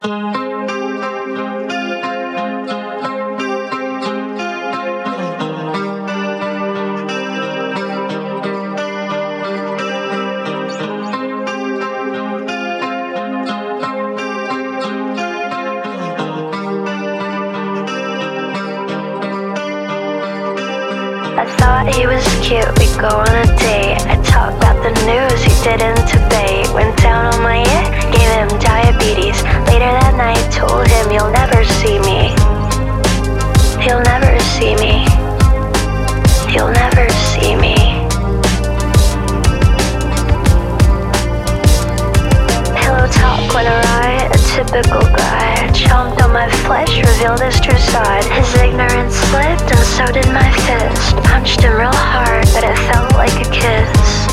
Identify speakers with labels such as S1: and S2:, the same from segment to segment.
S1: I thought he was cute, we'd go on a date. I talk about the news, he didn't debate. Went down on my ear, gave him diabetes. Later that night, told him you'll never see me. You'll never see me. You'll never see me. Pillow talk went awry, a typical guy. Chomped on my flesh, revealed his true side. His ignorance slipped and so did my fist. Punched him real hard, but it felt like a kiss.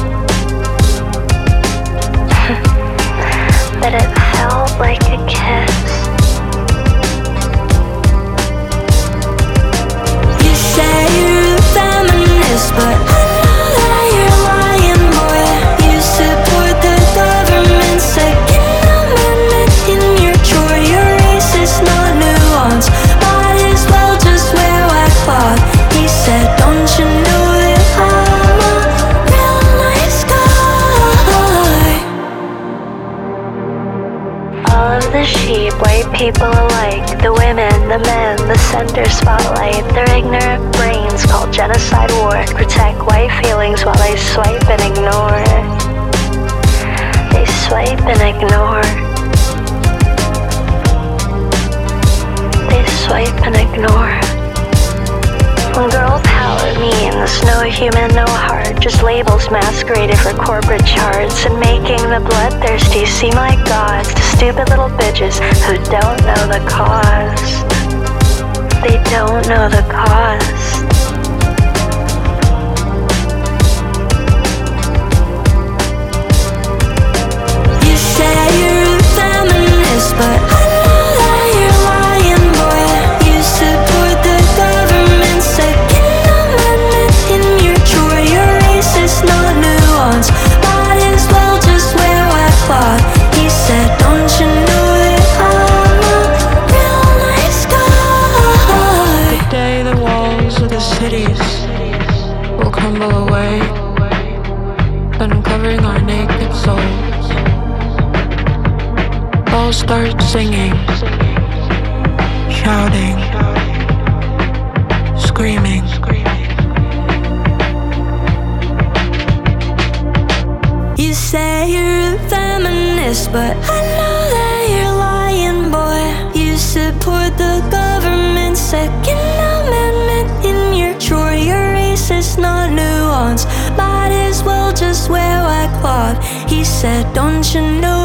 S1: But it felt like a kiss.
S2: You say you're a feminist, but I know that you're lying, boy. You support the government's Second Amendment in your chore. Your race is not nuanced. Might as well just wear white cloth. He said, don't you know that I'm a real nice guy?
S1: All of the sheep, white people alike. The women, the men, the center spotlight. Their ignorant brains called genocide war. Protect white feelings while they swipe and ignore. They swipe and ignore. They swipe and ignore. When girl power means no human, no heart, just labels masqueraded for corporate charts, and making the bloodthirsty seem like gods to stupid little bitches who don't know the cost. They don't know the cost.
S2: You say you're a feminist, but I know that you're lying, boy. You support the government's Second Amendment in your chore. Your race is not nuanced. Might as well just wear white cloth. He said, don't you know that I'm a real nice guy?
S3: The day the walls of the cities will crumble away, uncovering our naked souls. I'll start singing, shouting, screaming.
S2: You say you're a feminist, but I know that you're lying, boy. You support the government's Second Amendment in your chore. Your race is not nuanced. Might as well just wear white cloth. He said, don't you know